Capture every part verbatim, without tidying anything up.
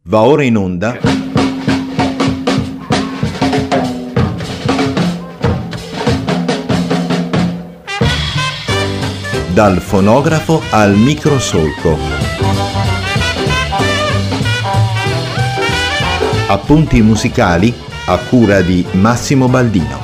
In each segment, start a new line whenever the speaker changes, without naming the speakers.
Va ora in onda Dal fonografo al microsolco. Appunti musicali a cura di Massimo Baldino.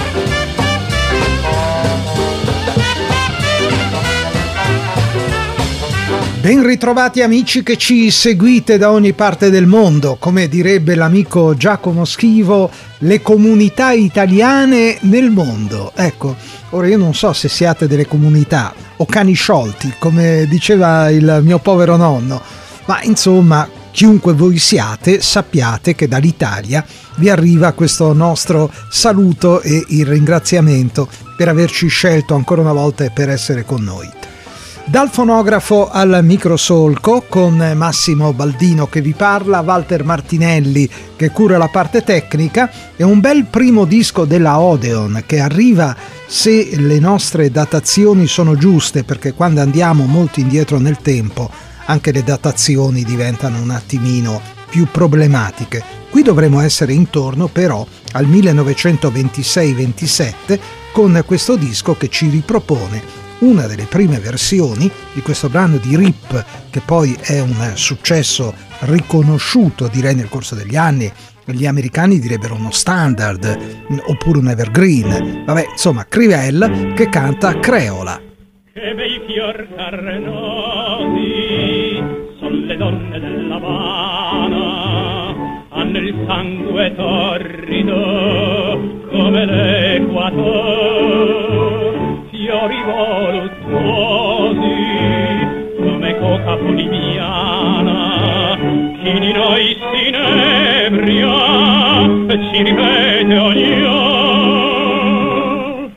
Ben ritrovati amici che ci seguite da ogni parte del mondo, come direbbe l'amico Giacomo Schivo, le comunità italiane nel mondo. Ecco, ora io non so se siate delle comunità o cani sciolti, come diceva il mio povero nonno, ma insomma, chiunque voi siate, sappiate che dall'Italia vi arriva questo nostro saluto e il ringraziamento per averci scelto ancora una volta e per essere con noi. Dal fonografo al microsolco, con Massimo Baldino che vi parla, Walter Martinelli che cura la parte tecnica, e un bel primo disco della Odeon che arriva, se le nostre datazioni sono giuste, perché quando andiamo molto indietro nel tempo anche le datazioni diventano un attimino più problematiche. Qui dovremo essere intorno però al millenovecentoventisei ventisette con questo disco che ci ripropone una delle prime versioni di questo brano di Rip, che poi è un successo riconosciuto, direi, nel corso degli anni. Gli americani direbbero uno standard oppure un evergreen. Vabbè, insomma, Crivell che canta Creola.
Che bei fior carnosi son le donne dell'Havana, hanno il sangue torrido come l'equatore, fiori voluttuosi come coca boliviana. Chi di noi si inebria e ci ripete ogni giorno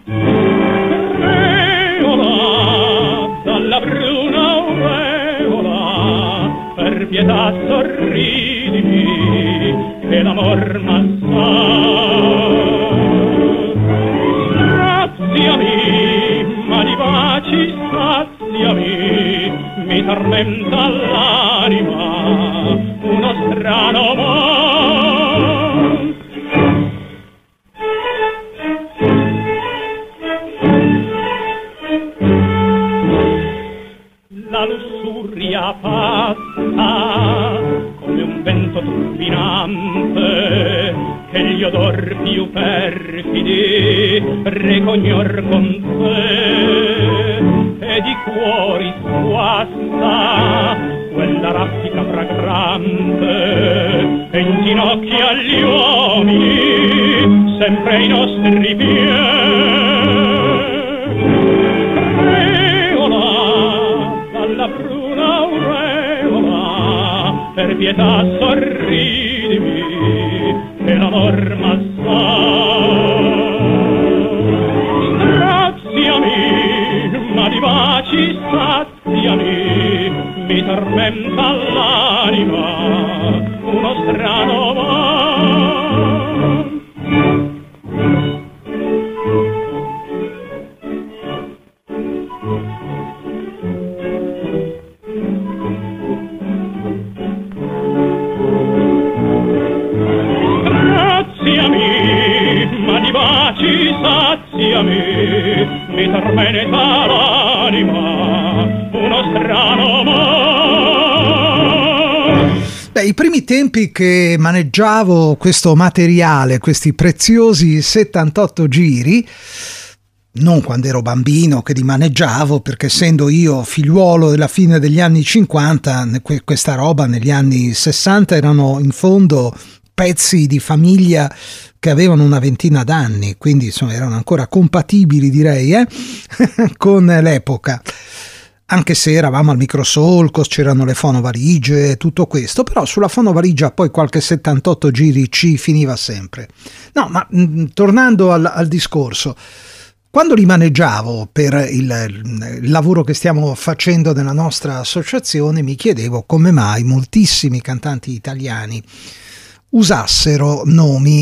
Creola, dalla bruna aureola, per pietà sorridimi che l'amor m'assai. Graziami, ma di baci saziami, mi tormenta l'anima uno strano amor. La lussuria passa come un vento turbinante che gli odor più perfidi recognor con sé, e di cuori squassa quella raffica fragrante e inginocchia agli uomini sempre i nostri piedi. Creola, dalla bruna aureola, per pietà sorridimi che l'amor m'assai. Straziami, ma di baci saziami, mi tormenta l'anima uno strano amor. Mi tormenta l'anima uno strano amor.
Beh, i primi tempi che maneggiavo questo materiale, questi preziosi settantotto giri, non quando ero bambino che li maneggiavo, perché essendo io figliuolo della fine degli anni cinquanta, questa roba negli anni sessanta erano in fondo pezzi di famiglia che avevano una ventina d'anni, quindi insomma erano ancora compatibili, direi, eh? con l'epoca, anche se eravamo al microsolco, c'erano le fonovaligie, tutto questo, però sulla fonovaligia poi qualche settantotto giri ci finiva sempre. No, ma mh, tornando al, al discorso, quando li maneggiavo per il, il lavoro che stiamo facendo nella nostra associazione, mi chiedevo come mai moltissimi cantanti italiani usassero nomi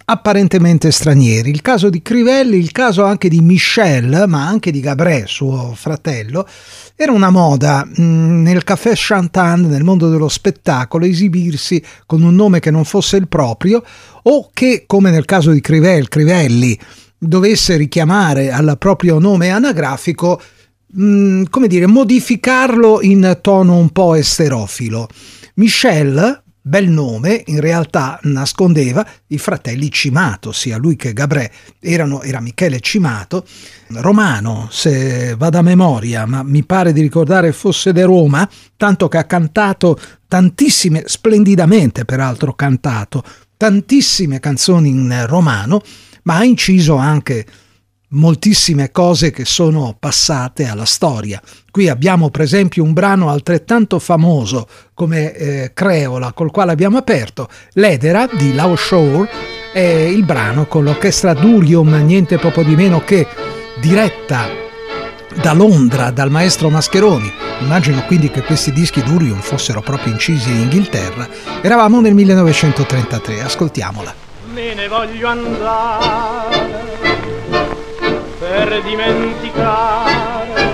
apparentemente stranieri. Il caso di Crivelli, il caso anche di Michel, ma anche di Gabré, suo fratello. Era una moda mh, nel Café Chantant, nel mondo dello spettacolo, esibirsi con un nome che non fosse il proprio, o che, come nel caso di Crivel, Crivelli, dovesse richiamare al proprio nome anagrafico, mh, come dire, modificarlo in tono un po' esterofilo. Michel, bel nome, in realtà nascondeva i fratelli Cimato, sia lui che Gabré erano, era Michele Cimato, romano, se vado a memoria, ma mi pare di ricordare fosse di Roma, tanto che ha cantato tantissime, splendidamente peraltro cantato, tantissime canzoni in romano, ma ha inciso anche moltissime cose che sono passate alla storia. Qui abbiamo per esempio un brano altrettanto famoso come eh, Creola, col quale abbiamo aperto, l'Edera di Lao Shore, è il brano con l'orchestra Durium, niente poco di meno che diretta da Londra dal maestro Mascheroni. Immagino quindi che questi dischi Durium fossero proprio incisi in Inghilterra. Eravamo nel millenovecentotrentatré, ascoltiamola.
Me ne voglio andare per dimenticare,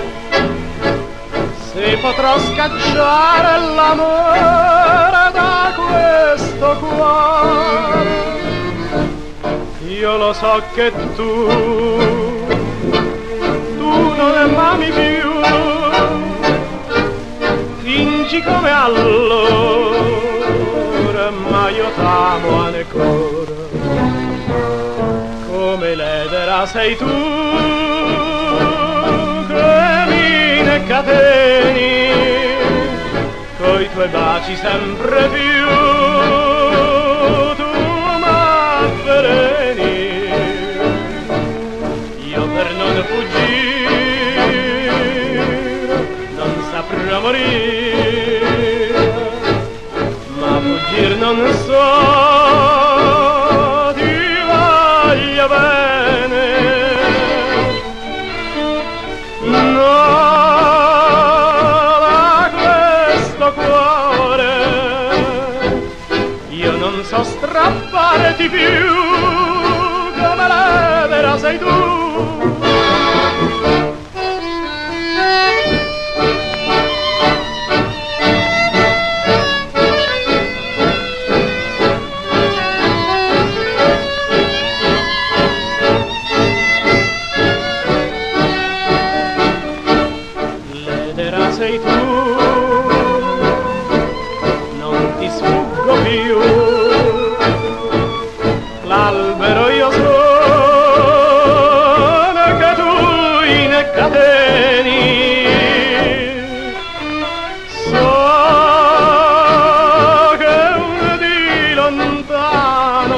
se potrò scacciare l'amore da questo cuore. Io lo so che tu, tu non m'ami più, fingi come allora, ma io t'amo ancora. Come l'edera sei tu che mi ne cateni, coi tuoi baci sempre più tu m'avveleni. Io per non fuggire non saprò morire, ma fuggir non so. Bene, no, da questo cuore io non so strapparti più, come l'edera sei tu. Sei tu, non ti sfuggo più, l'albero io sono che tu incateni, so che di lontano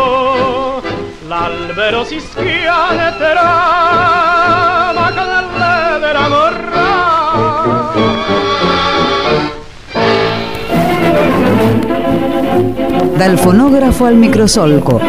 l'albero si schianetterà, ma con l'edera morrà.
Dal fonografo al microsolco.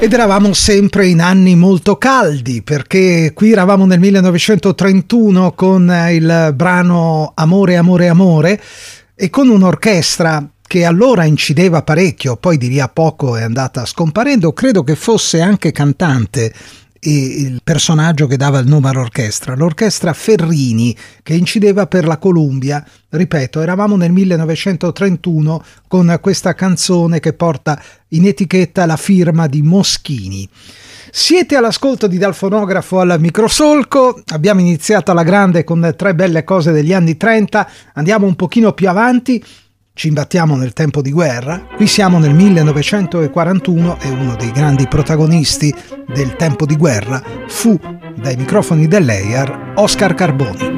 Ed eravamo sempre in anni molto caldi, perché qui eravamo nel millenovecentotrentuno con il brano Amore, Amore, Amore, e con un'orchestra che allora incideva parecchio, poi di lì a poco è andata scomparendo. Credo che fosse anche cantante il personaggio che dava il nome all'orchestra, l'orchestra Ferrini, che incideva per la Columbia. Ripeto, eravamo nel millenovecentotrentuno con questa canzone che porta in etichetta la firma di Moschini. Siete all'ascolto di Dal Fonografo al Microsolco, abbiamo iniziato alla grande con tre belle cose degli anni trenta, andiamo un pochino più avanti. Ci imbattiamo nel tempo di guerra. Qui siamo nel millenovecentoquarantuno e uno dei grandi protagonisti del tempo di guerra fu, dai microfoni dell'E I A R, Oscar Carboni.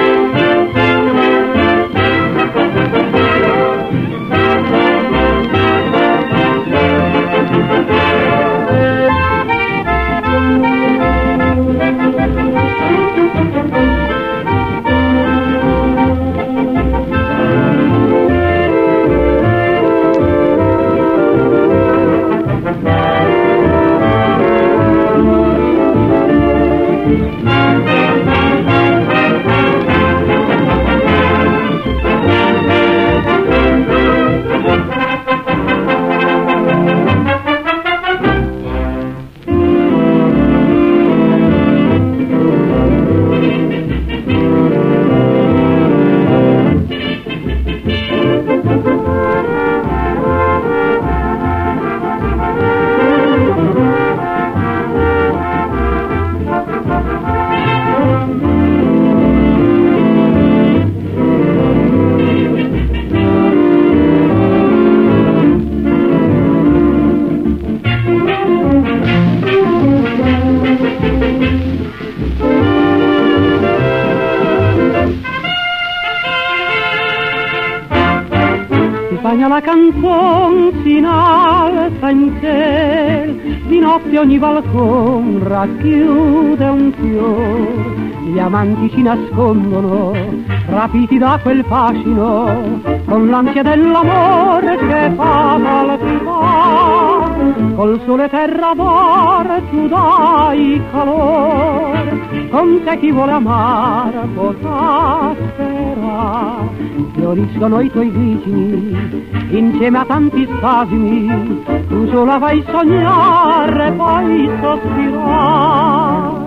La canzone si innalza in ciel, di notte ogni balcone racchiude un fior, gli amanti si nascondono, rapiti da quel fascino, con l'ansia dell'amore che fa palpitare, col sole terra d'oro tu dai calore, con te chi vuole amare potrà sperare. Fioriscono i tuoi vicini insieme a tanti spasimi, tu sola vai sognare, poi sospirare.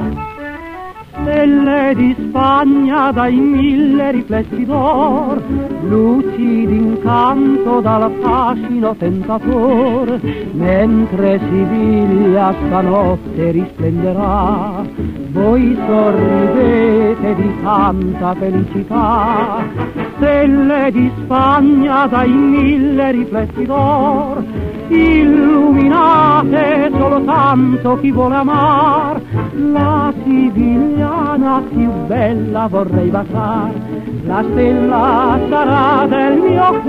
Stelle di Spagna dai mille riflessi d'or, luci d'incanto dal fascino tentator, mentre Siviglia stanotte risplenderà, voi sorridete di tanta felicità. Stelle di Spagna dai mille riflessi d'or, illuminate soltanto chi vuole amar, la Sivigliana più bella vorrei baciar, la stella sarà del mio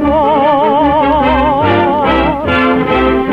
cuore.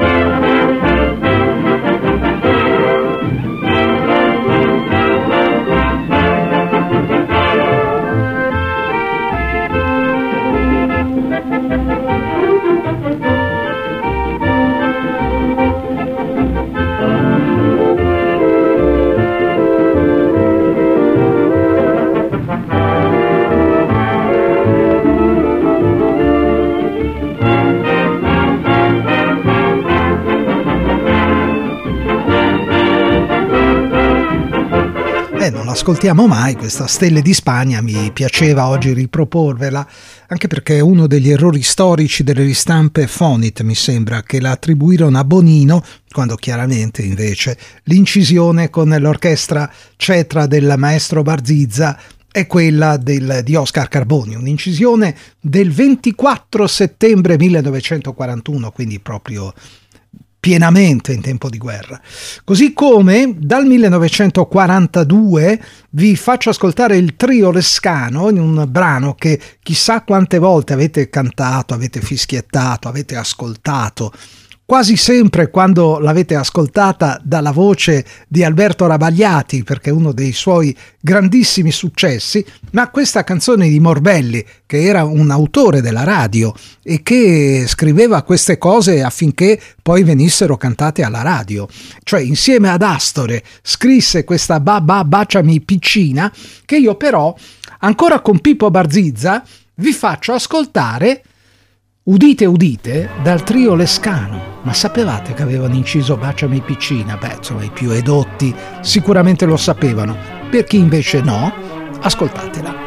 Non ascoltiamo mai questa Stelle di Spagna, mi piaceva oggi riproporvela, anche perché è uno degli errori storici delle ristampe Fonit, mi sembra, che la attribuirono a Bonino, quando chiaramente invece l'incisione con l'orchestra cetra del maestro Barzizza è quella del, di Oscar Carboni, un'incisione del ventiquattro settembre millenovecentoquarantuno, quindi proprio pienamente in tempo di guerra. Così come dal millenovecentoquarantadue vi faccio ascoltare il trio Lescano in un brano che chissà quante volte avete cantato, avete fischiettato, avete ascoltato quasi sempre quando l'avete ascoltata dalla voce di Alberto Rabagliati, perché è uno dei suoi grandissimi successi, ma questa canzone di Morbelli, che era un autore della radio e che scriveva queste cose affinché poi venissero cantate alla radio, cioè insieme ad Astore scrisse questa Ba Ba Baciami Piccina, che io però ancora con Pippo Barzizza vi faccio ascoltare, udite udite, dal trio Lescano. Ma sapevate che avevano inciso Baciami Piccina? Beh, insomma, i più edotti sicuramente lo sapevano. Per chi invece no, ascoltatela.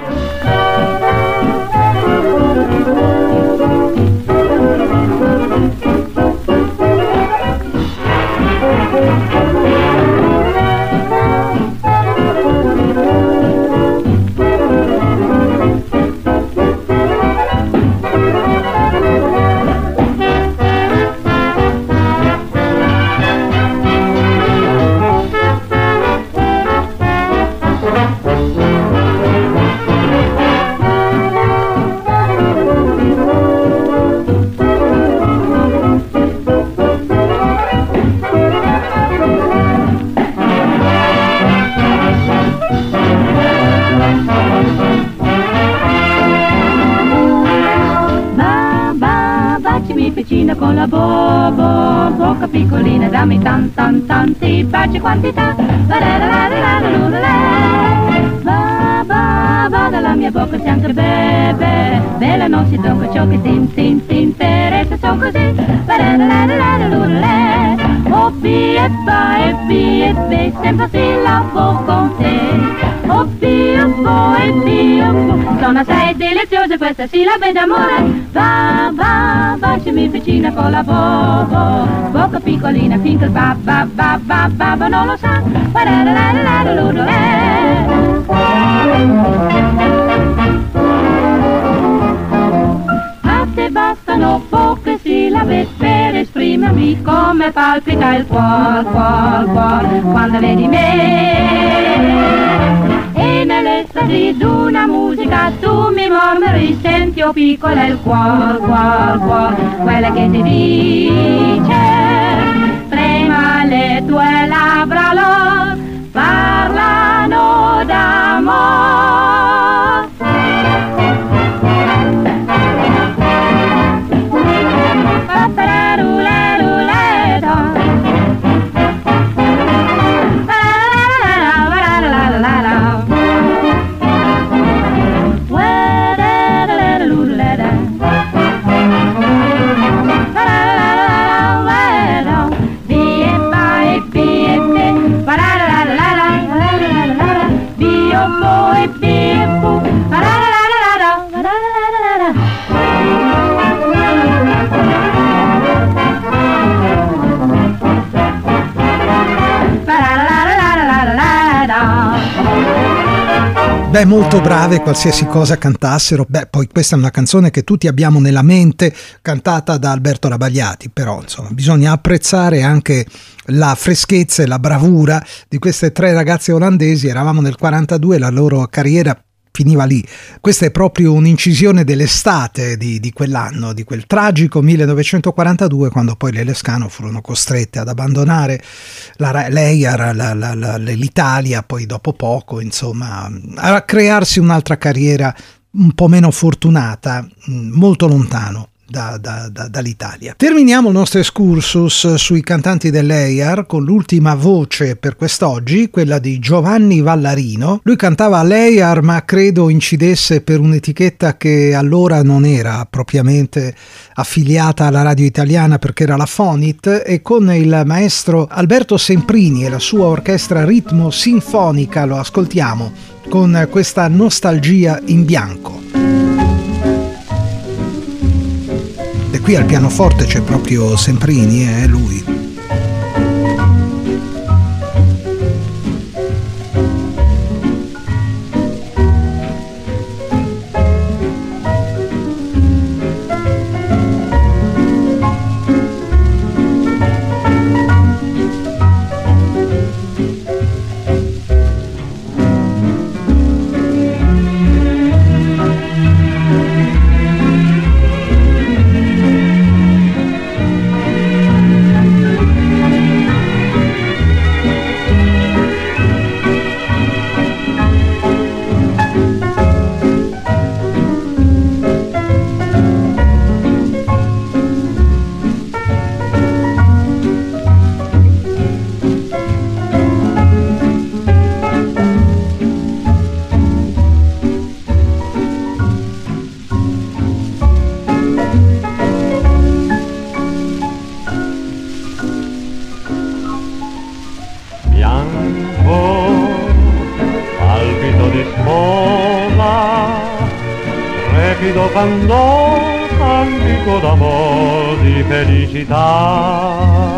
Con la bobo, bocca piccolina, dammi tan tan tanti baci quantità. Va va va dalla mia bocca se anche beve, bella non si tocca ciò che ti ti ti interessa, sono così. Oh bi e ba e bi e be, sempre si lavo con te. Oh bi e bo e bi e bo, sono assai deliziose queste sillabe d'amore. Va va baciami vicina con la bobo, bocca piccolina finché il ba ba ba ba ba ba non lo sa. A te bastano poche sillabe per esprimermi come palpita il cuor, cuor, cuor quando vedi me. E nell'estasi d'una musica tu mi mormori, senti oh piccola il cuor, cuor, cuor, quella che ti dice. Trema le tue labbra, lor parlano d'amor.
Beh, molto brave, qualsiasi cosa cantassero. Beh, poi questa è una canzone che tutti abbiamo nella mente, cantata da Alberto Rabagliati, però insomma bisogna apprezzare anche la freschezza e la bravura di queste tre ragazze olandesi. Eravamo nel quarantadue, la loro carriera finiva lì. Questa è proprio un'incisione dell'estate di, di quell'anno, di quel tragico millenovecentoquarantadue, quando poi le Lescano furono costrette ad abbandonare la, l'Eyar, la, la, la, l'Italia, poi dopo poco, insomma, a crearsi un'altra carriera un po' meno fortunata, molto lontano Da, da, da, dall'Italia. Terminiamo il nostro excursus sui cantanti dell'Eyar con l'ultima voce per quest'oggi, quella di Giovanni Vallarino. Lui cantava all'Eyar, ma credo incidesse per un'etichetta che allora non era propriamente affiliata alla radio italiana, perché era la Fonit, e con il maestro Alberto Semprini e la sua orchestra ritmo sinfonica lo ascoltiamo con questa Nostalgia in bianco. E qui al pianoforte c'è proprio Semprini, è eh, lui.
lucido cantò cantico d'amor di felicità.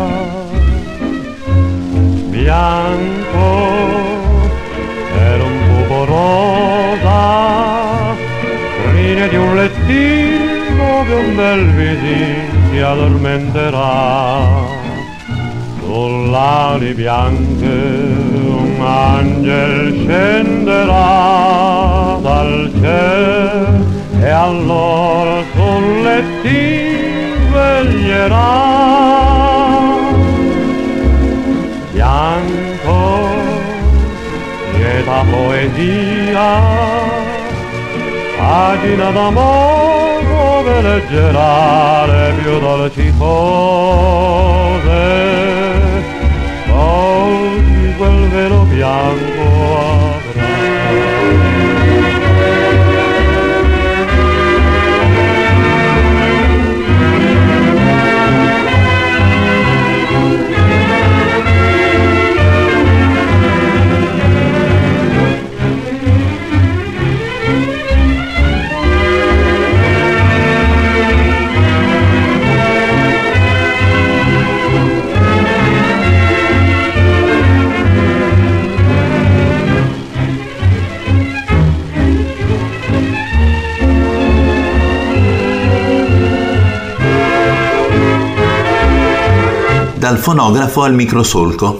Bianco era un buco rosa, crine di un lettino dove un bel visin si addormenterà. Sull'ali bianche un angel scenderà dal cielo e allora sul lettino veglierà. Bianco, lieta poesia, pagina d'amore dove leggerà le più dolci cose. Oggi quel velo bianco avrà.
Dal fonografo al microsolco.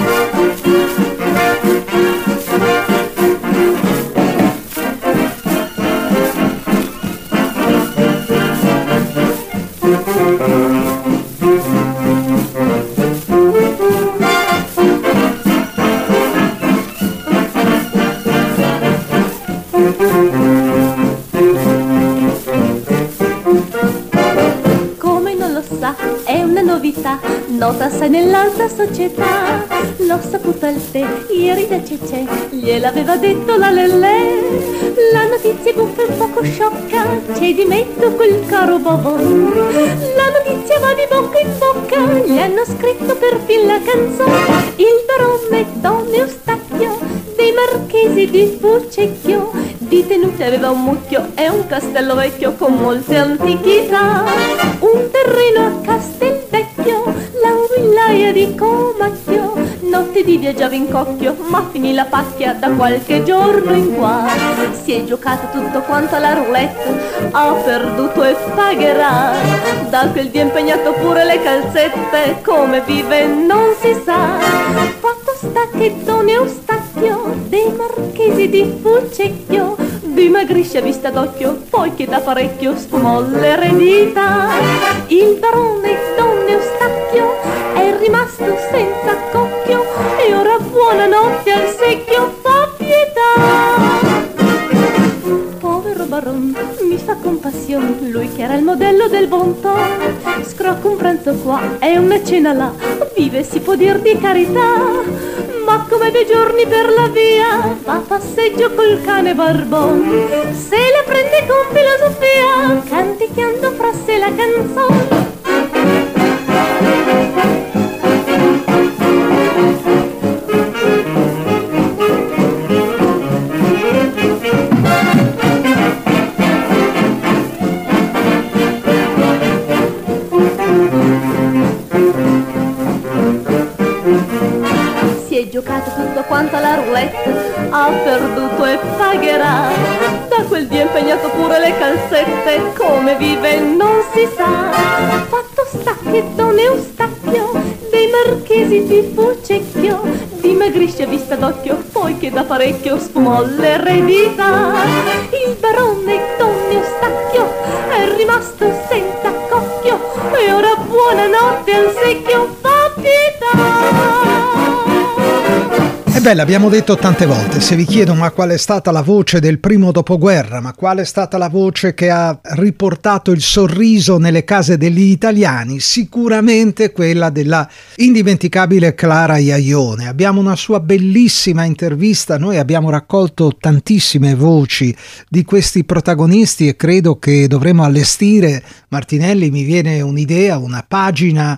Nota sai nell'alta società, l'ho saputo al tè, ieri da Cecè, gliel'aveva detto la Lellè. La notizia è buffa e un poco sciocca, c'è di mezzo quel caro Bobon. La notizia va di bocca in bocca, gli hanno scritto perfino la canzone. Il barone Don Eustachio dei marchesi di Fucecchio, di tenute aveva un mucchio e un castello vecchio con molte antichità. Un terreno a Castelvecchio, la villaia di Comacchio, notte di viaggiava in cocchio, ma finì la pacchia da qualche giorno in qua. Si è giocato tutto quanto alla roulette, ha perduto e pagherà. Da quel dia impegnato pure le calzette, come vive non si sa. Fatto sta che Don Eustachio dei marchesi di Fucecchio dimagrisce a vista d'occhio, poi che da parecchio sfumò l'eredità. Il barone Don Eustachio è rimasto senza cocchio e ora buonanotte al secchio, fa pietà. Povero baron, mi fa compassione, lui che era il modello del bon ton. Scrocca un pranzo qua e una cena là, vive si può dir di carità. Ma come due giorni per la via, va a passeggio col cane barbon. Se la prende con filosofia, canticchiando fra sé la canzone. Giocato tutto quanto alla roulette, ha perduto e pagherà. Da quel dia impegnato pure le calzette, come vive non si sa. Fatto sta che Don Eustachio dei marchesi di Fucecchio dimagrisce a vista d'occhio, poi che da parecchio sfumò l'eredità. Il barone Don Eustachio è rimasto senza cocchio e ora buonanotte al secchio, fa pietà.
E beh, l'abbiamo detto tante volte, se vi chiedo ma qual è stata la voce del primo dopoguerra, ma qual è stata la voce che ha riportato il sorriso nelle case degli italiani, sicuramente quella della indimenticabile Clara Iaione. Abbiamo una sua bellissima intervista, noi abbiamo raccolto tantissime voci di questi protagonisti e credo che dovremo allestire, Martinelli, mi viene un'idea, una pagina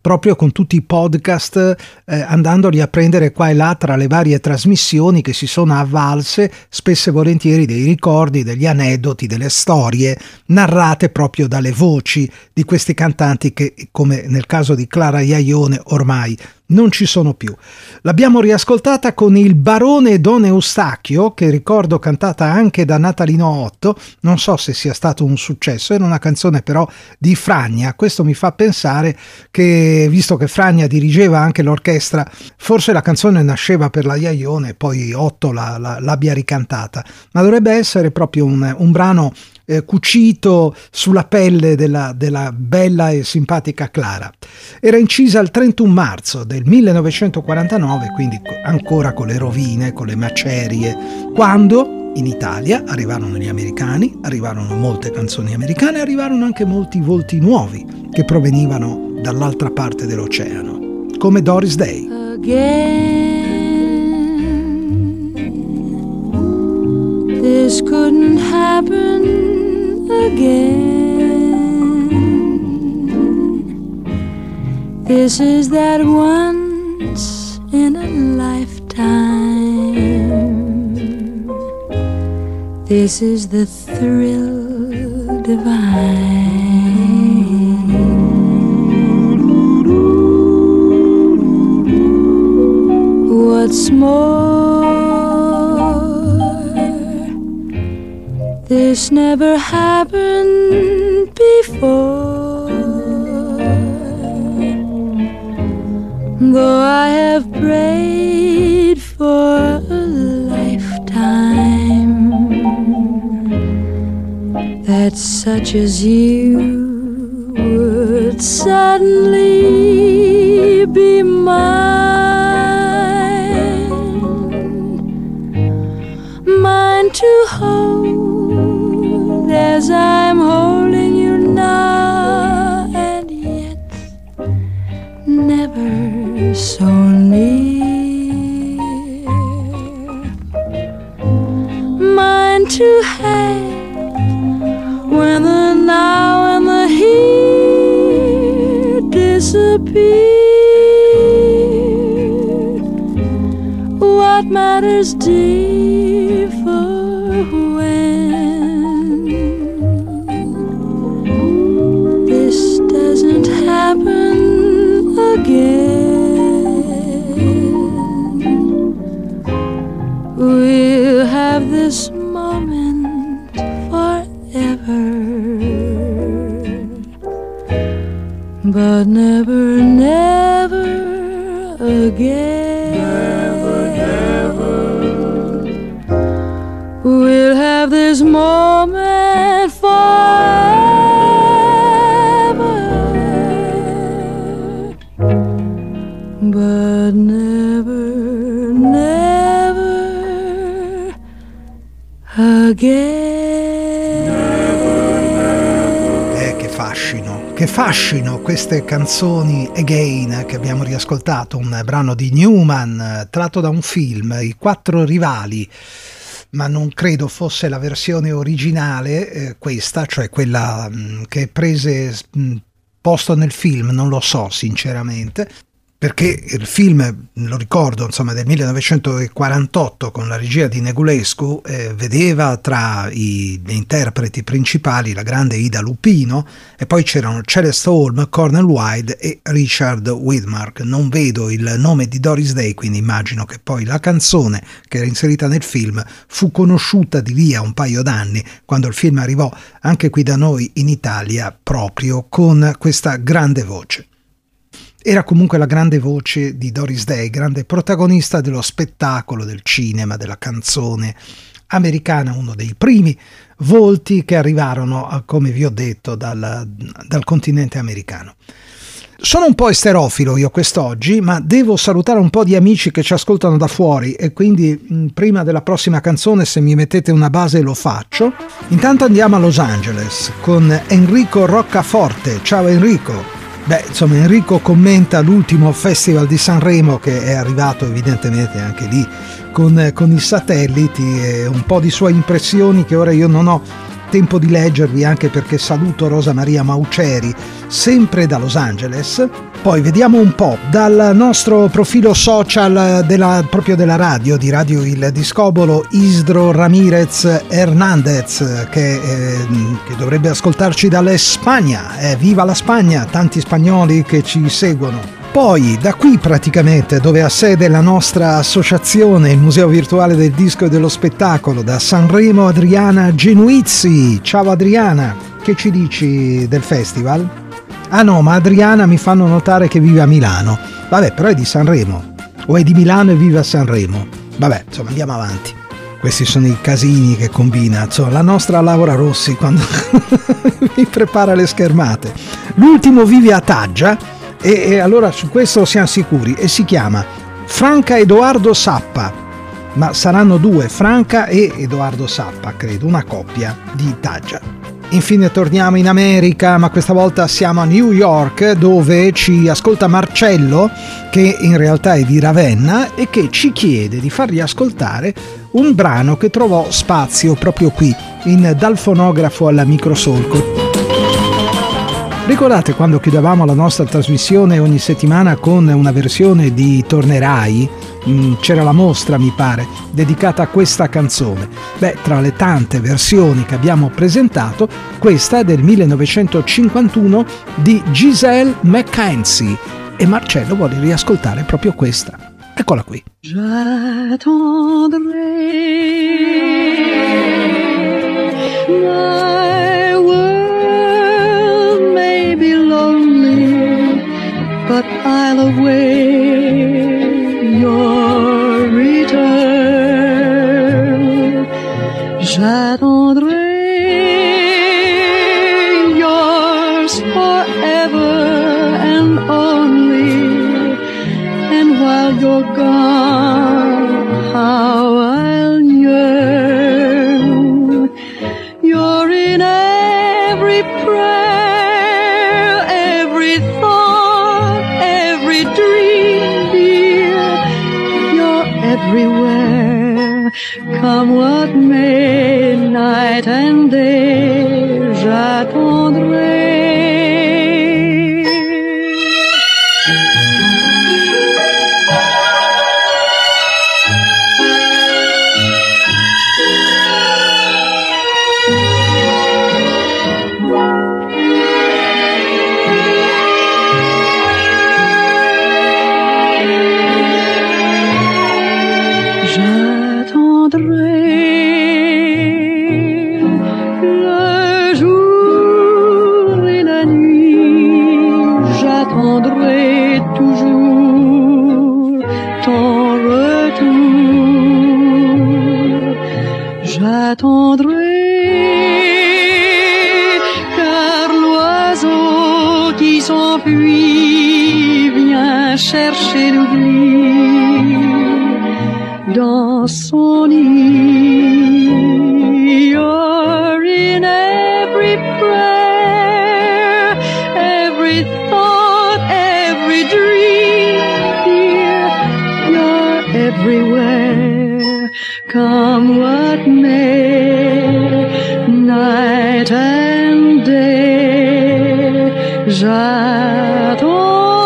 proprio con tutti i podcast, eh, andandoli a prendere qua e là tra le varie trasmissioni che si sono avvalse spesso e volentieri dei ricordi, degli aneddoti, delle storie narrate proprio dalle voci di questi cantanti che, come nel caso di Clara Iaione, ormai non ci sono più. L'abbiamo riascoltata con il Barone Don Eustachio, che ricordo cantata anche da Natalino Otto, non so se sia stato un successo, era una canzone però di Fragna. Questo mi fa pensare che, visto che Fragna dirigeva anche l'orchestra, forse la canzone nasceva per la Iaione e poi Otto la, la, l'abbia ricantata, ma dovrebbe essere proprio un, un brano eh, cucito sulla pelle della, della bella e simpatica Clara. Era incisa il trentuno marzo del millenovecentoquarantanove, quindi ancora con le rovine, con le macerie, quando in Italia arrivarono gli americani, arrivarono molte canzoni americane, arrivarono anche molti volti nuovi che provenivano dall'altra parte dell'oceano, come Doris Day.
Again, this couldn't happen again. This is that once in a lifetime. This is the thrill divine. What's more, this never happened before. Though I have prayed for a lifetime that such as you would suddenly be mine, mine to hold as I'm holding you now, and yet never so near, mine to have when the now and the here disappear. What matters, dear, for when this doesn't happen again? We'll have this moment forever, but never, never again. Never, never. We'll have this moment forever, but never, never again.
Eh, che fascino, che fascino queste canzoni Again che abbiamo riascoltato, un brano di Newman tratto da un film, I Quattro Rivali, ma non credo fosse la versione originale, eh, questa, cioè quella mh, che prese mh, posto nel film, non lo so sinceramente. Perché il film, lo ricordo, insomma, del millenovecentoquarantotto con la regia di Negulescu, eh, vedeva tra i, gli interpreti principali la grande Ida Lupino e poi c'erano Celeste Holm, Cornel Wilde e Richard Widmark. Non vedo il nome di Doris Day, quindi immagino che poi la canzone che era inserita nel film fu conosciuta di lì a un paio d'anni, quando il film arrivò anche qui da noi in Italia, proprio con questa grande voce. Era comunque la grande voce di Doris Day, grande protagonista dello spettacolo, del cinema, della canzone americana, uno dei primi volti che arrivarono, come vi ho detto, dal, dal continente americano. Sono un po' esterofilo io quest'oggi, ma devo salutare un po' di amici che ci ascoltano da fuori e quindi mh, prima della prossima canzone, se mi mettete una base lo faccio. Intanto andiamo a Los Angeles con Enrico Roccaforte. Ciao Enrico! Beh, insomma, Enrico commenta l'ultimo Festival di Sanremo che è arrivato evidentemente anche lì con, con i satelliti e un po' di sue impressioni che ora io non ho tempo di leggervi, anche perché saluto Rosa Maria Mauceri, sempre da Los Angeles. Poi vediamo un po' dal nostro profilo social della, proprio della radio, di Radio Il Discobolo, Isdro Ramirez Hernandez, che, eh, che dovrebbe ascoltarci dalle Spagna. Eh, viva la Spagna, tanti spagnoli che ci seguono. Poi da qui praticamente, dove ha sede la nostra associazione, il Museo Virtuale del Disco e dello Spettacolo, da Sanremo Adriana Genuizzi. Ciao Adriana, che ci dici del festival? Ah no, ma Adriana mi fanno notare che vive a Milano. Vabbè, però è di Sanremo, o è di Milano e vive a Sanremo. Vabbè, insomma, andiamo avanti. Questi sono i casini che combina, insomma, la nostra Laura Rossi quando mi prepara le schermate. L'ultimo vive a Taggia, e, e allora su questo siamo sicuri, e si chiama Franca Edoardo Sappa, ma saranno due, Franca e Edoardo Sappa, credo, una coppia di Taggia. Infine torniamo in America, ma questa volta siamo a New York, dove ci ascolta Marcello, che in realtà è di Ravenna, e che ci chiede di fargli ascoltare un brano che trovò spazio proprio qui, in Dal fonografo alla microsolco. Ricordate quando chiudevamo la nostra trasmissione ogni settimana con una versione di Tornerai? C'era la mostra, mi pare, dedicata a questa canzone. Beh, tra le tante versioni che abbiamo presentato, questa è del millenovecentocinquantuno di Giselle McKenzie, e Marcello vuole riascoltare proprio questa. Eccola qui.
J'attendrai, my world may be lonely, but I'll await your return. J'attendrai, yours forever and only, and while you're gone, how I'll yearn. You're in every prayer, every thought, every dream, dear. You're everywhere, come what may, night and day, j'attendrai. J'attendrai, car l'oiseau qui s'enfuit vient chercher l'oubli dans son nid. You're in every prayer, every thought, every dream, dear. You're everywhere, come what may, night and day, j'attendrai.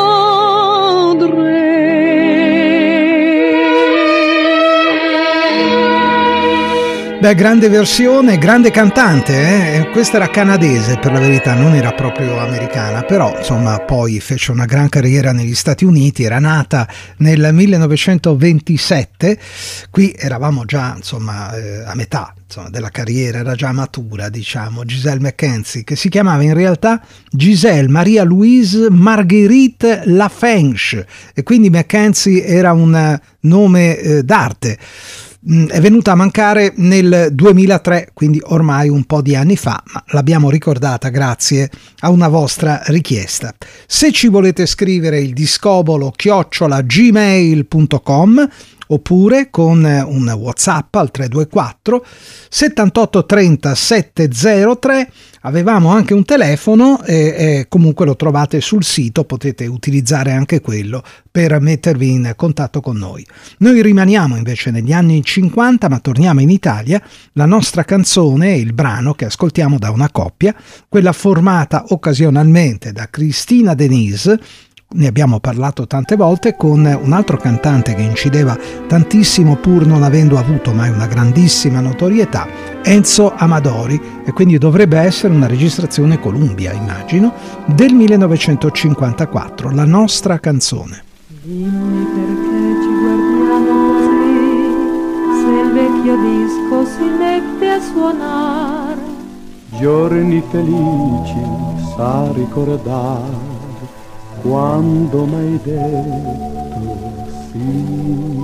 Beh, grande versione, grande cantante, eh? Questa era canadese, per la verità, non era proprio americana, però insomma poi fece una gran carriera negli Stati Uniti, era nata nel millenovecentoventisette, qui eravamo già insomma eh, a metà insomma, della carriera, era già matura, diciamo, Giselle McKenzie, che si chiamava in realtà Giselle Maria Louise Marguerite Lafenche, e quindi McKenzie era un nome eh, d'arte. È venuta a mancare nel duemilatré, quindi ormai un po' di anni fa, ma l'abbiamo ricordata grazie a una vostra richiesta. Se ci volete scrivere, il discobolo chiocciola gmail punto com, oppure con un WhatsApp al tre due quattro settantotto trenta settecenttre. Avevamo anche un telefono e, e comunque lo trovate sul sito, potete utilizzare anche quello per mettervi in contatto con noi. Noi rimaniamo invece negli anni cinquanta, ma torniamo in Italia. La nostra canzone è il brano che ascoltiamo da una coppia, quella formata occasionalmente da Cristina Denise, ne abbiamo parlato tante volte, con un altro cantante che incideva tantissimo pur non avendo avuto mai una grandissima notorietà, Enzo Amadori, e quindi dovrebbe essere una registrazione Columbia, immagino, del millenovecentocinquantaquattro, La nostra canzone.
Dimmi perché ci guardiamo così, se il vecchio disco si mette a suonare.
Giorni felici sa ricordare, quando m'hai detto sì.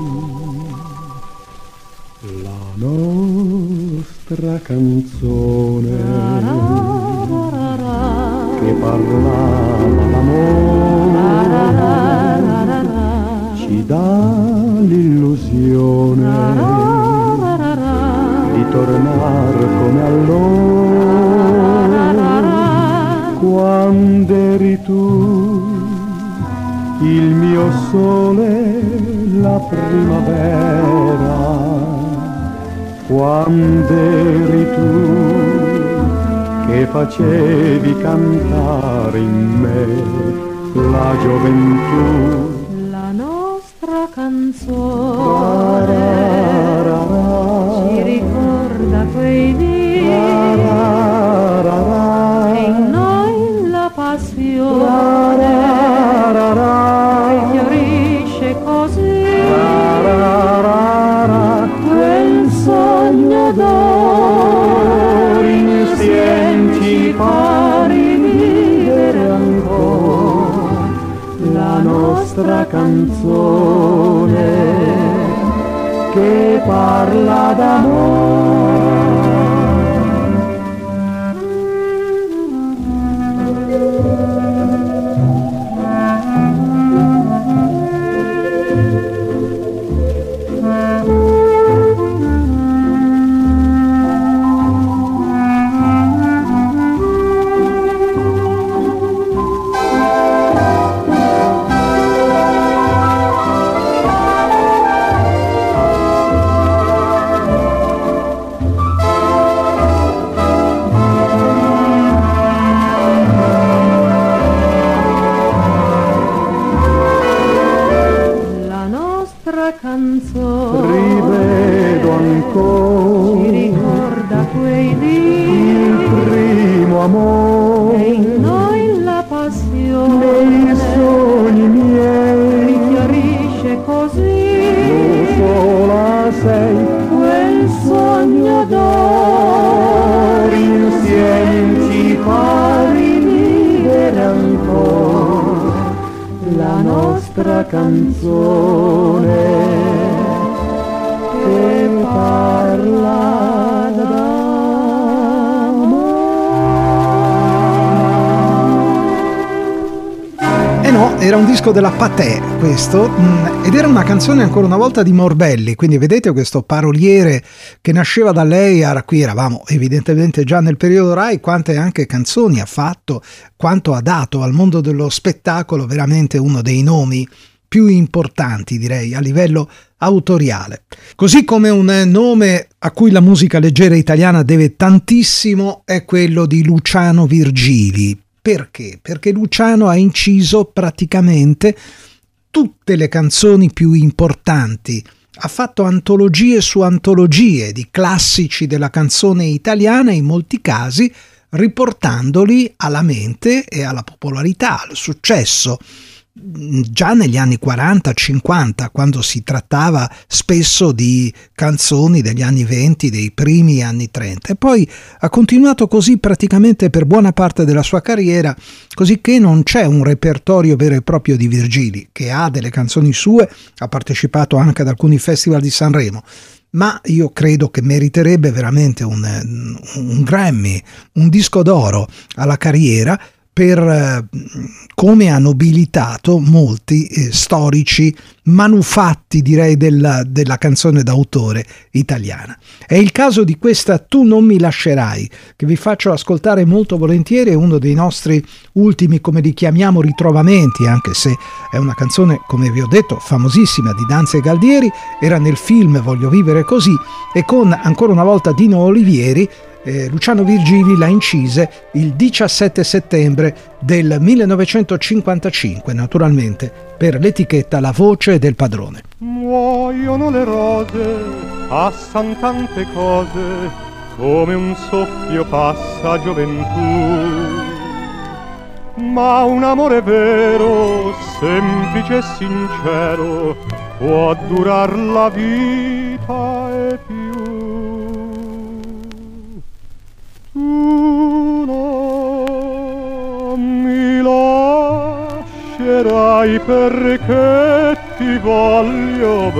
La nostra canzone che parlava l'amore ci dà l'illusione di tornare come allora, quando eri tu il mio sole, la primavera, quando eri tu che facevi cantare in me la gioventù.
La nostra canzone ci ricorda quei dì e in noi la passione fiorisce così, quel sogno d'oro insieme ci fa rivivere ancora la nostra canzone che parla d'amore.
Rivedo ancora,
ci ricorda quei dì,
il primo amore,
e in noi la passione,
nei sogni miei,
rifiorisce così,
tu sola sei,
quel sogno d'oro
insieme ci fa rivivere ancora la nostra canzone che parla d'amore.
Eh no, era un disco della Patè questo, ed era una canzone ancora una volta di Morbelli, quindi vedete questo paroliere che nasceva da lei. Era, qui eravamo evidentemente già nel periodo Rai, quante anche canzoni ha fatto, quanto ha dato al mondo dello spettacolo, veramente uno dei nomi più importanti, direi, a livello autoriale. Così come un nome a cui la musica leggera italiana deve tantissimo è quello di Luciano Virgili. Perché? Perché Luciano ha inciso praticamente tutte le canzoni più importanti, ha fatto antologie su antologie di classici della canzone italiana, in molti casi riportandoli alla mente e alla popolarità, al successo. Già negli anni quaranta cinquanta, quando si trattava spesso di canzoni degli anni venti, dei primi anni trenta, e poi ha continuato così praticamente per buona parte della sua carriera, così che non c'è un repertorio vero e proprio di Virgili, che ha delle canzoni sue, ha partecipato anche ad alcuni festival di Sanremo, ma io credo che meriterebbe veramente un, un Grammy, un disco d'oro alla carriera, per eh, come ha nobilitato molti eh, storici manufatti, direi, della, della canzone d'autore italiana. È il caso di questa Tu non mi lascerai, che vi faccio ascoltare molto volentieri, è uno dei nostri ultimi, come li chiamiamo, ritrovamenti, anche se è una canzone, come vi ho detto, famosissima, di Danza e Galdieri, era nel film Voglio vivere così, e con ancora una volta Dino Olivieri. Eh, Luciano Virgili la incise il diciassette settembre del millenovecentocinquantacinque, naturalmente per l'etichetta La Voce del Padrone.
Muoiono le rose, passan tante cose, come un soffio passa gioventù, ma un amore vero, semplice e sincero, può durar la vita e più. Tu non mi lascerai perché ti voglio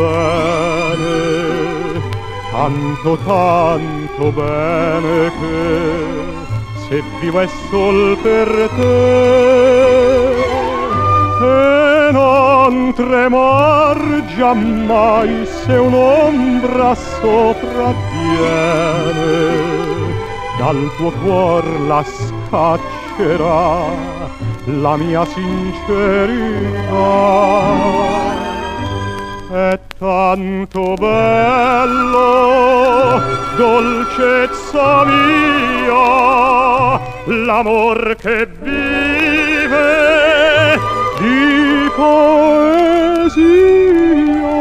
bene, tanto tanto bene che se vivo è sol per te, e non tremar giammai se un'ombra sopravviene, dal tuo cuor la scaccerà la mia sincerità. È tanto bello, dolcezza mia, l'amor che vive di poesia.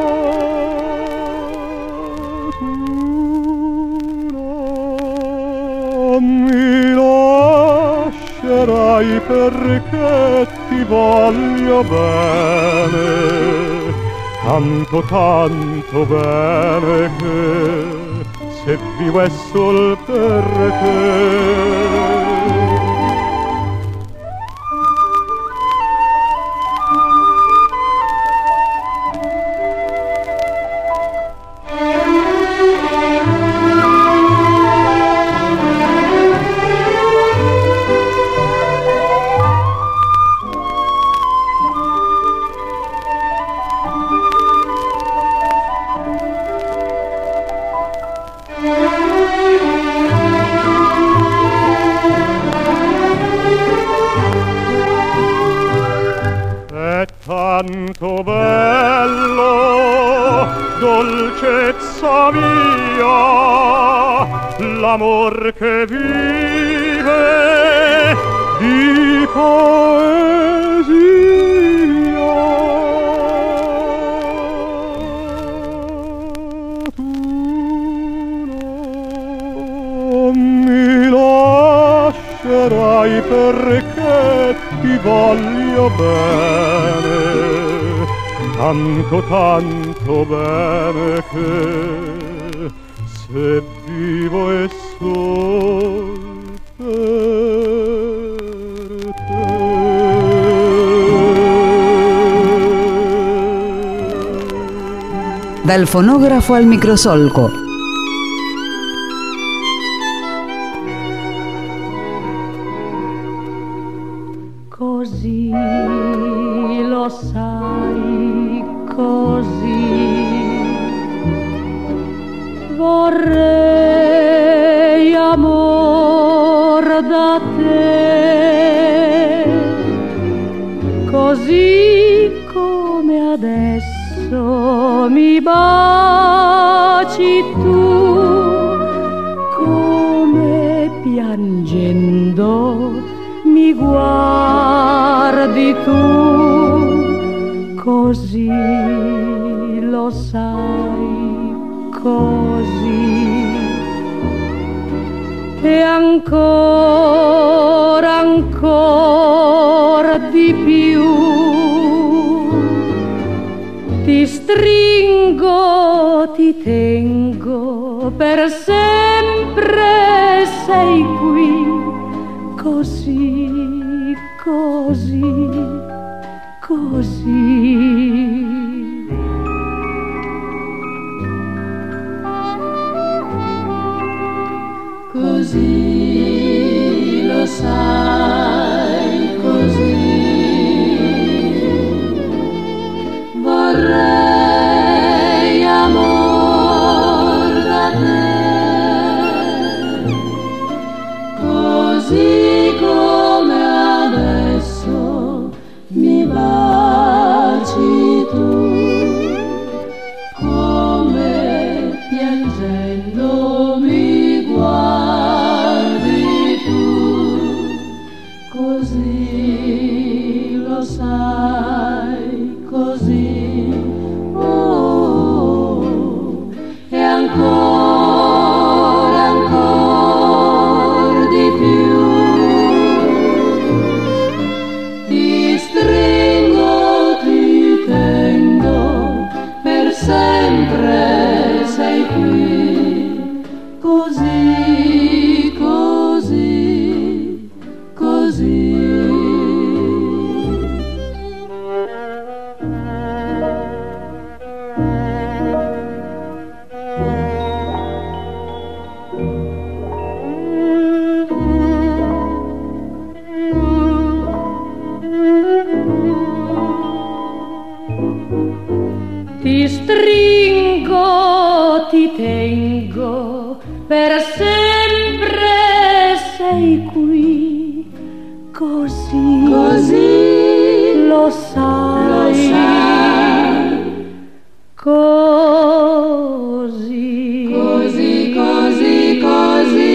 Mi lascerai perché ti voglio bene, tanto tanto bene che se vivo è sol per te. Tanto bello, dolcezza mia, l'amor che vive di poesia. Tu non mi lascerai perché ti voglio bene, tanto tanto bene che se vivo è sol per te.
Dal fonografo al microsolco.
Così lo sai, così vorrei amor da te, così come adesso mi baci tu, come piangendo mi guardi tu, così lo sai, così, e ancora, ancora di più ti stringo, ti tengo, per sempre sei qui, così, così, così.
Così lo sai,
così, lo sai, così, oh, e ancora, ancora di più, ti stringo, ti tengo, per sempre sei qui, così, così, così. Ti stringo, ti tengo, per sempre sei qui, così, così, lo sai, lo sai, così, così, così, così.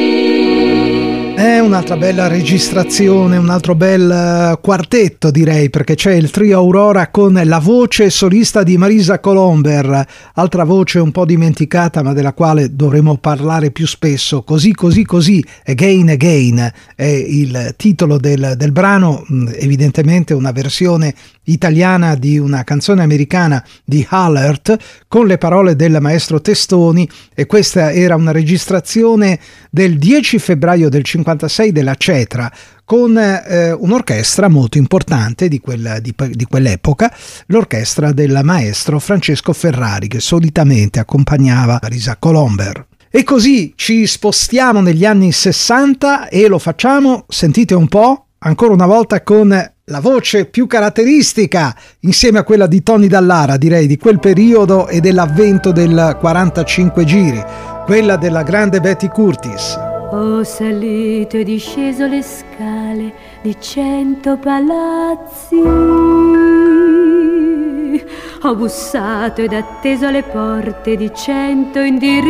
È un'altra bella registrazione, un altro bel quartetto direi, perché c'è il trio Aurora con la voce solista di Marisa Colomber, altra voce un po' dimenticata ma della quale dovremo parlare più spesso. Così così così, Again Again è il titolo del, del brano, evidentemente una versione italiana di una canzone americana di Alert con le parole del maestro Testoni, e questa era una registrazione del dieci febbraio del cinquantasei della Cetra con eh, un'orchestra molto importante di, quella, di, di quell'epoca, l'orchestra del maestro Francesco Ferrari, che solitamente accompagnava Marisa Colomber. E così ci spostiamo negli anni sessanta e lo facciamo, sentite un po', ancora una volta con la voce più caratteristica, insieme a quella di Tony Dallara, direi, di quel periodo e dell'avvento del quarantacinque giri, quella della grande Betty Curtis.
Ho salito e disceso le scale di cento palazzi, ho bussato ed atteso le porte di cento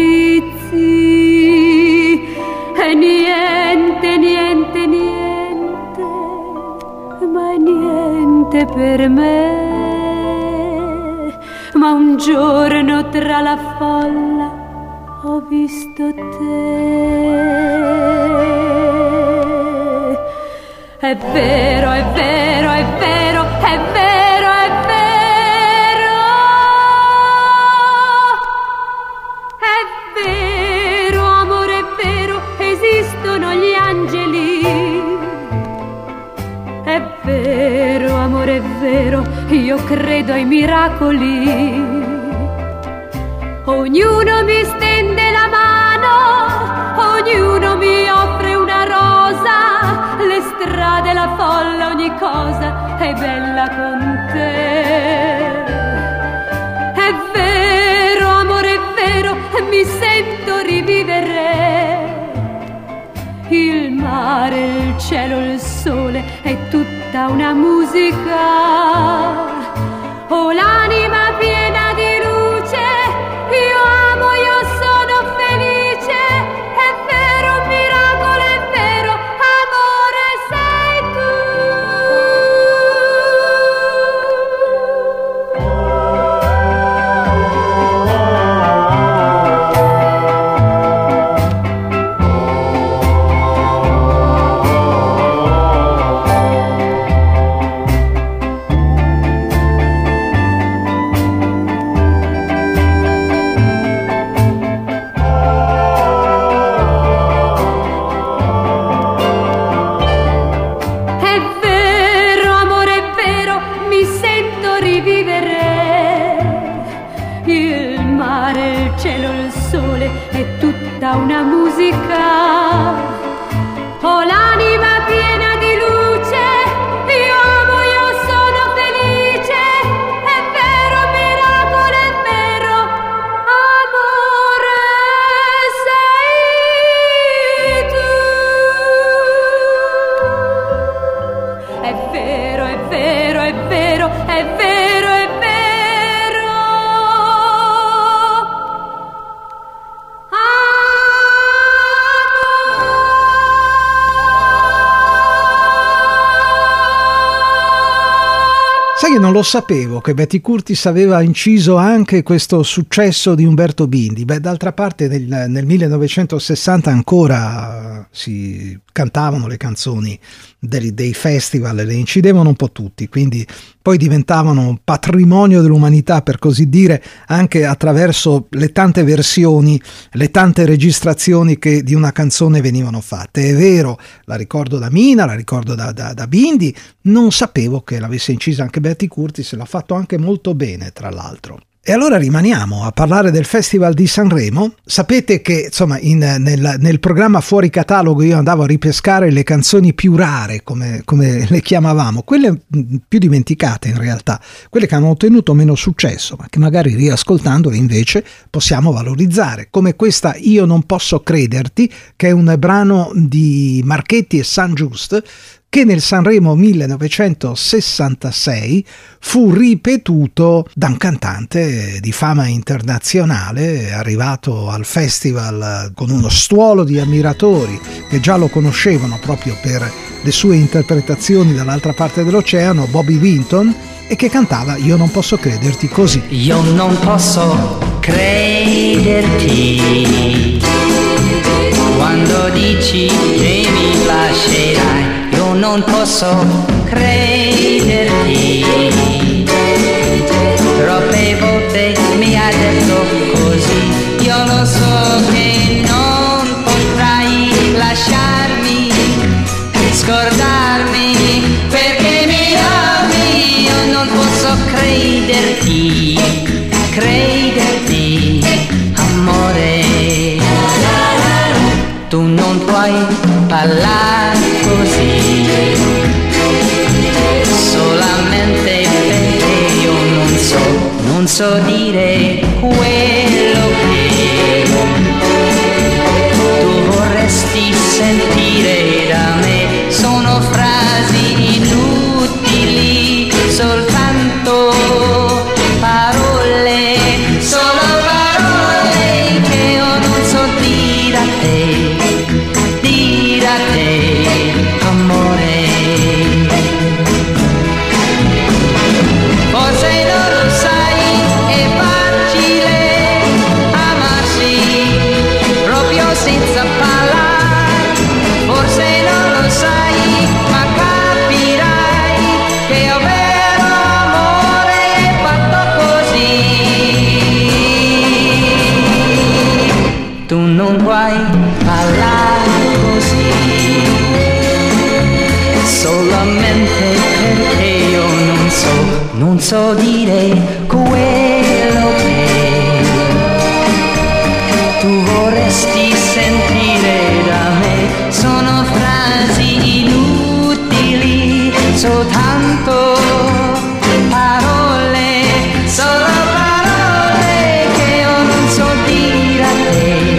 indirizzi, e niente, niente, niente, ma niente per me. Ma un giorno tra la folla ho visto te. È vero, è vero, è vero, è vero, è vero. È vero, amore, è vero, esistono gli angeli. È vero, amore, è vero, io credo ai miracoli. Ognuno mi stende la mano, ognuno mi offre una rosa, le strade, la folla, ogni cosa è bella con te. È vero, amore, è vero, mi sento rivivere il mare, il cielo, il sole, è tutta una musica. Oh, l'anima piena di luce, io amo, io sono felice. È vero, un miracolo, è vero, amore sei
Sai che non lo sapevo che Betty Curtis aveva inciso anche questo successo di Umberto Bindi. Beh, d'altra parte nel, nel millenovecentosessanta ancora si cantavano le canzoni dei, dei festival, le incidevano un po' tutti, quindi poi diventavano patrimonio dell'umanità, per così dire, anche attraverso le tante versioni, le tante registrazioni che di una canzone venivano fatte. È vero, la ricordo da Mina, la ricordo da, da, da Bindi, non sapevo che l'avesse incisa anche Betty Curtis, l'ha fatto anche molto bene, tra l'altro. E allora rimaniamo a parlare del Festival di Sanremo. Sapete che insomma in, nel, nel programma Fuori Catalogo io andavo a ripescare le canzoni più rare, come, come le chiamavamo, quelle più dimenticate in realtà, quelle che hanno ottenuto meno successo, ma che magari riascoltandole invece possiamo valorizzare, come questa Io non posso crederti, che è un brano di Marchetti e San Just, che nel Sanremo millenovecentosessantasei fu ripetuto da un cantante di fama internazionale, arrivato al festival con uno stuolo di ammiratori che già lo conoscevano proprio per le sue interpretazioni dall'altra parte dell'oceano, Bobby Vinton, e che cantava Io non posso crederti così.
Io non posso crederti quando dici che mi lascerai. Io non posso crederti, troppe volte mi ha detto così. Io lo so che non potrai lasciarmi, scordarmi, perché mi ami. Io non posso crederti, crederti, amore. Tu non puoi parlare così, solamente perché io non so, non so dire quello che tu vorresti sentire da me. Sono frasi inutili, soltanto parole, solo parole che io non so dire a te. Non puoi parlare così, solamente perché io non so, non so dire quello che tu vorresti sentire da me. Sono frasi inutili, soltanto parole, solo parole che io non so dire a te.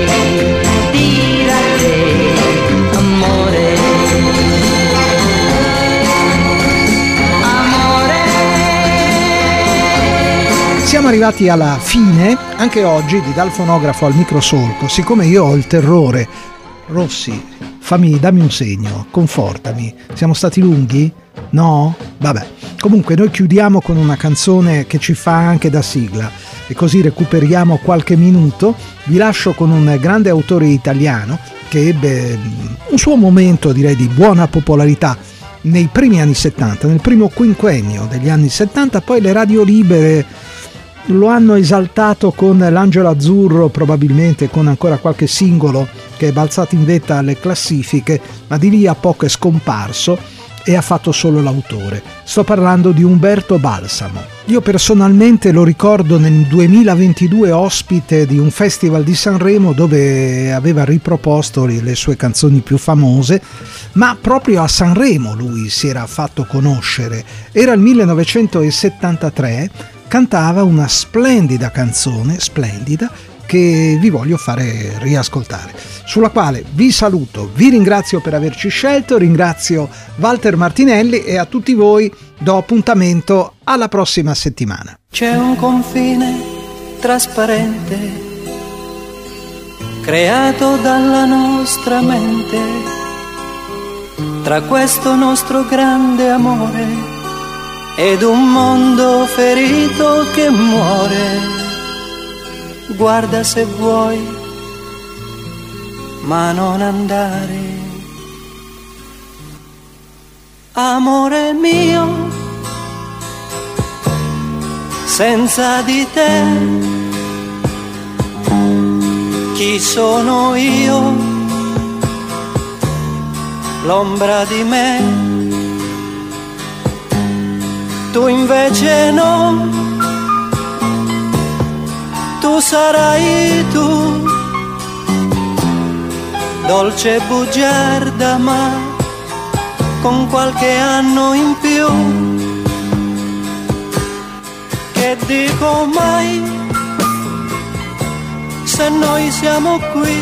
Siamo arrivati alla fine anche oggi di Dal Fonografo al Microsolco. Siccome io ho il terrore, Rossi, fammi, dammi un segno, confortami. Siamo stati lunghi? No? Vabbè. Comunque noi chiudiamo con una canzone che ci fa anche da sigla e così recuperiamo qualche minuto. Vi lascio con un grande autore italiano che ebbe un suo momento, direi, di buona popolarità nei primi anni settanta, nel primo quinquennio degli anni settanta. Poi le radio libere lo hanno esaltato con l'Angelo Azzurro, probabilmente con ancora qualche singolo che è balzato in vetta alle classifiche, ma di lì a poco è scomparso e ha fatto solo l'autore. Sto parlando di Umberto Balsamo. Io personalmente lo ricordo nel duemilaventidue ospite di un festival di Sanremo dove aveva riproposto le sue canzoni più famose, ma proprio a Sanremo lui si era fatto conoscere. Era il millenovecentosettantatré, cantava una splendida canzone, splendida, che vi voglio fare riascoltare, sulla quale vi saluto, vi ringrazio per averci scelto, ringrazio Walter Martinelli e a tutti voi do appuntamento alla prossima settimana.
C'è un confine trasparente creato dalla nostra mente tra questo nostro grande amore ed un mondo ferito che muore. Guarda se vuoi, ma non andare. Amore mio, senza di te, chi sono io? L'ombra di me. Tu invece no, tu sarai tu, dolce bugiarda ma con qualche anno in più. Che dico mai, se noi siamo qui,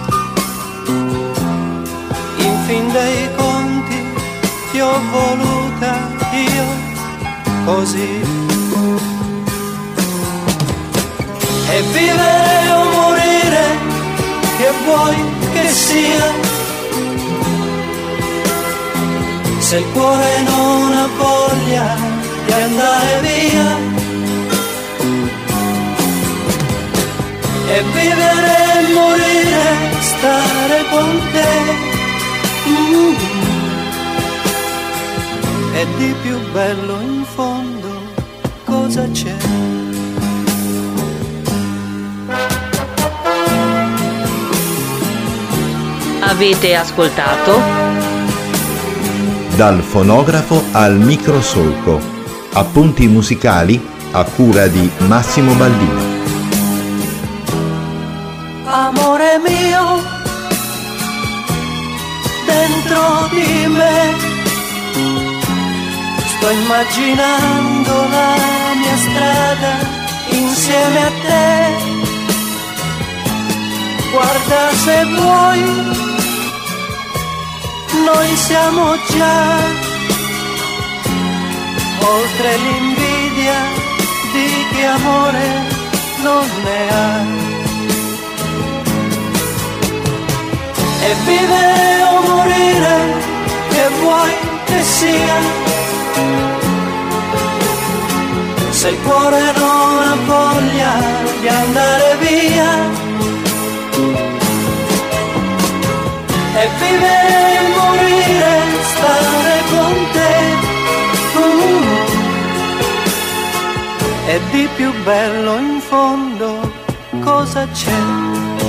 in fin dei conti ti ho voluta io così. E vivere o morire, che vuoi che sia, se il cuore non ha voglia di andare via. E vivere e morire, stare con te, mm. E di più bello in fondo cosa c'è?
Avete ascoltato?
Dal fonografo al microsolco. Appunti musicali a cura di Massimo Baldino.
Amore mio, dentro di me sto immaginando la mia strada insieme a te. Guarda se vuoi, noi siamo già oltre l'invidia di chi amore non ne ha. E vivere o morire, che vuoi che sia, se il cuore non ha voglia di andare via. E vivere e morire, stare con te, uh, e di più bello in fondo cosa c'è?